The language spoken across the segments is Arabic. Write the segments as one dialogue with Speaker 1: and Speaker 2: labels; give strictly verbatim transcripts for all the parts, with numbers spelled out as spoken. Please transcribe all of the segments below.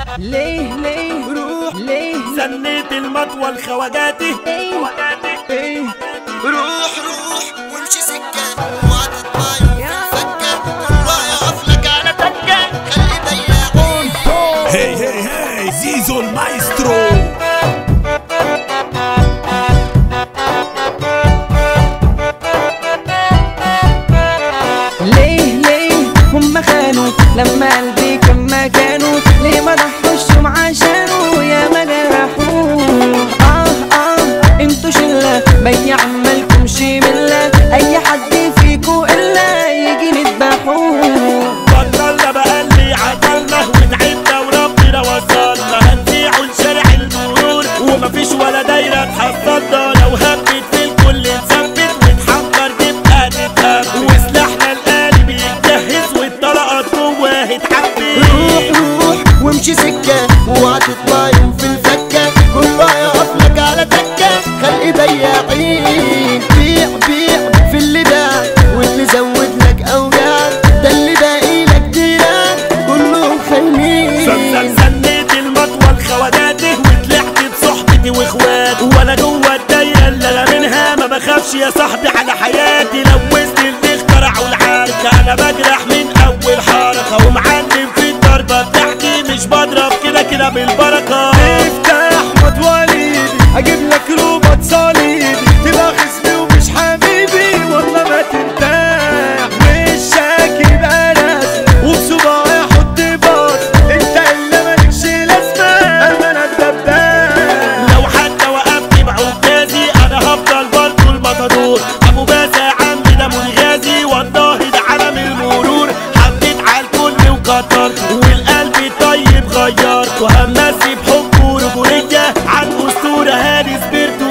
Speaker 1: ليه ليه
Speaker 2: روح
Speaker 1: ليه
Speaker 2: زنيت المطوى الخواجاتي
Speaker 1: ايه ايه
Speaker 3: روح روح وامشي سكة وهتطلع يوم في الفكة كله هيقف لك على تكة خلي ضيقين.
Speaker 2: هي هي هي زيزو المايسترو.
Speaker 1: ليه ليه هم خانوا لما قلبي كان مكانه، ليه ما ضحوش عشانه يا ما جرحوه. اه اه انتوا شلة بيع عمالكم شملة، اي حد فيكو الا يجي نذبحوه.
Speaker 2: بطلنا بقى اللي عطلنا وتعبنا وربنا وصلنا، هنبيع لشارع المرور ومفيش ولا دايرة تحصلنا، لو هبت في الكل نثبت ونحضر تبقى نتهم، وسلاحنا الآلي بيتجهز والطلقات جواه اتحبس.
Speaker 3: روح روح وامشي سكة وهتطلع يوم في الفكة كله هيقف لك على تكة خلي بياعين. بيع بيع في اللي باع واللي زود لك اوجاع، ده اللي باقي لك ديران كلهم خاينين.
Speaker 2: زن زنيت المطوى الخواجاتي وطلعت بصحبتي واخواتي، وانا جوه الدايره اللي انا منها ما بخافش يا صاحبي على حياتي. لو وسط اللي اخترعوا العركه انا بجرح من اول حركه، ومعلم في الضربه بتاعتي مش بضرب كده كده بالبركه. افتح مطواليدي اجيب لك روبه صليبي، تبقى خصمي ومش حبيبي والله ما ترتاح. مش شاكي بقى ناس وبصباعي احط باص، انت اللي مالكش لازمه انا الدباب. لو حتى وقفت بعكازي انا هفضل برضه المطادور، ابو باسا عمي ده منغازي والله ده علم المرور. حطيت على الكل وكترت والقلب طيب غيرت، وهمسي بحب ورجوليه عن اسطوره هادي سبيرتو.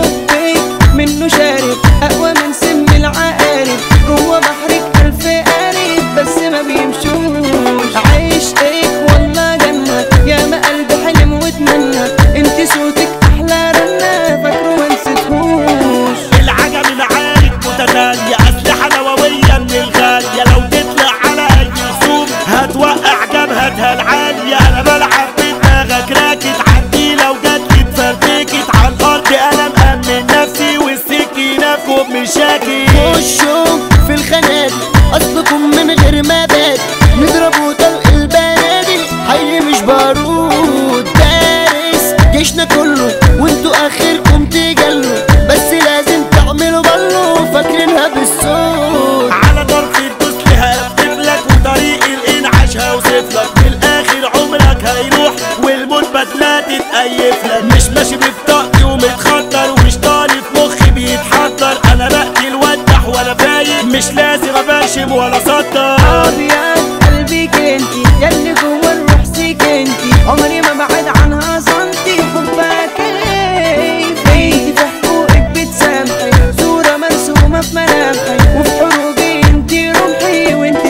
Speaker 1: حبك منه شارب اقوى من سم العقارب، جوه بحرك الف قارب بس ما بيمشوش. عشقك والله جنة يا ما قلبي حلم واتمنى، انت صوتك احلى رنة فاكره ما نسيتهوش.
Speaker 2: العجم معارك متتالية اسلحه نوويه من الغاليه، لو تطلع على اي خصوم هتوقع جبهتها العاليه. انا بلعب بدماغك راكت عندي، لو جاتلي اتفرتكت على الارض انا مأمن نفسي والسكينه فوق مشاكل.
Speaker 3: خشوا في الخنادق اصلكم من غير ما بادئ، نضربوا طلق البنادق حي مش بارود. دارس جيشنا كله وانتوا اخركم تجلوا، بس لازم تعملوا بلو فاكرينها بالصوت.
Speaker 2: على طرف الدوس هقفل لك وطريق الانعاش هوصف لك، في الاخر عمرك هيروح والموت بدلة تتأيف لك. مش ماشي ببطاقتي ومتخطر ومش طالب مخي بيتحضر، انا بقتل وادح ولا فايق مش لازم اباشم ولا سطر.
Speaker 1: ابيض قلبك انتي ياللي جوه الروح سكنتي، عمري ما بعد عنها سنتي. حبك كيف انتي في حقوقك بتسامحي، صورة مرسومة في ملامحي وفي حروبي انتي رمحي وانتي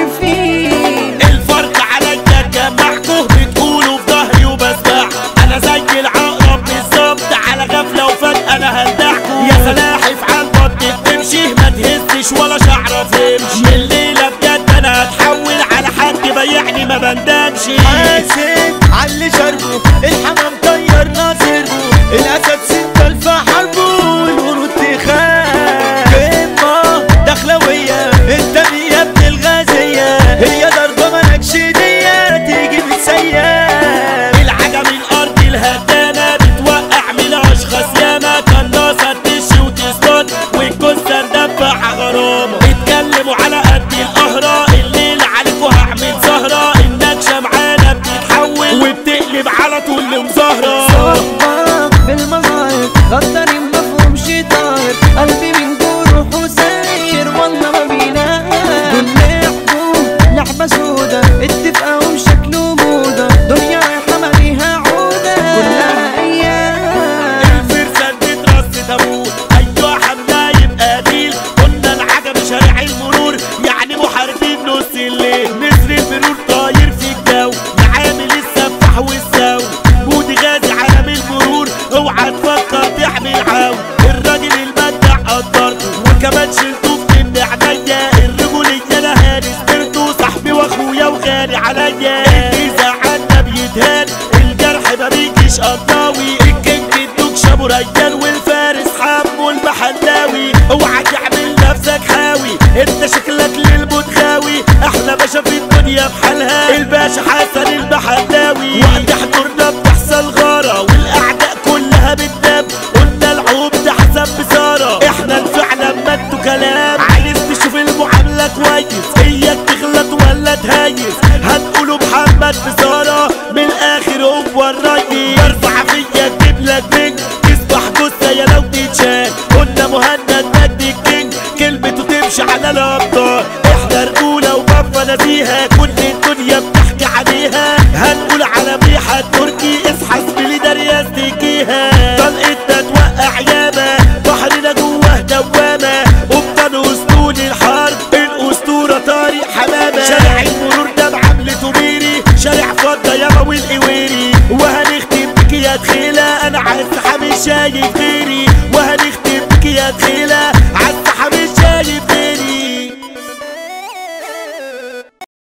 Speaker 1: سيرفي.
Speaker 2: الفرق عليا جمعكوا بتقولوا في ظهري وبسمع، انا زي العقرب بالظبط على غفله وفجاه انا هلدعكوا. يا سلاحف على البط بتمشي ما تهزش ولا شعره تمشي، من الليله بجد انا هتحول على حد بيعني ما بندمش.
Speaker 4: حاسب عاللي شربه الحمام طير ناصربه، الاسد ستة الف حربه والورود تخاف. قمة دخلوية التانية ابن الغازية، هي ضربة مالكش دية تيجي بتسيب.
Speaker 2: العجم الارض الهدانه بتوقع من اشخاص ياما، قناصه تشي وتصطاد والجثه ندفع غرامه. اتكلموا على قد القهره الليله عليكوا هعمل سهره، النكشه معانا بتتحول وبتقلب على طول لمظاهره.
Speaker 1: صحبة بالمظاهر غدارين مفهومش طاير، قلبي من جروحه ساير والله ما بينام. دول لعبوا لعبة سودا اتفقهم شكله موضة، دنيا رايحة ماليها عودة كلها أيام.
Speaker 2: الفرسان بترص تموت ايوه حمله يبقى قتيل، قلنا العجم شارع المرور يعني محاربين نص الليل. نسر المرور طاير في الجو يعامل السفاح والسو، مودي غازي عالم المرور اوعى تفكر تعمل عو. الراجل المدع قدرته وكمان شلته من عينيا، الرجولية انا هاني سبرته صاحبي واخويا وغالي عليا. اللي زعلنا بيتهان ابو ريان والفارس حمو المحلاوي. اوعى تعمل نفسك هاوي انت شكلك للموت غاوي. احلى باشا في الدنيا بحالها الباشا حسن المحلاوي. وقت حضورنا بتحصل غارة والاعداء كلها بتنام. قلنا العوب تحسب بسارة احنا الفعل لما انتوا كلام. عايز تشوف المعاملة كويس اياك تغلط ولا تهيس. هنقوله محمد بسارة من الاخر هو الريس. برفع فيا تجيب لك بنج تصبح جثة يا لو تتشال. قلنا مهند مجدي الكينج كلمته تمشي على الابطال. احنا رجولة وبابا نبيها كل الدنيا بتحكي عليها. هنقول على ميحة تركي اصحى زميلي دارياس تجيها. طلقتنا توقع ياما بحرنا جوه دوامة. وبطن اسطول الحرب الاسطورة طارق حمامة. شارع المرور ده بعملته ميري شارع فضة ياما والقويري. وهنختم بك يا دخيلة انا عايز حامي شايف غيري. وهنختم بك يا دخيلة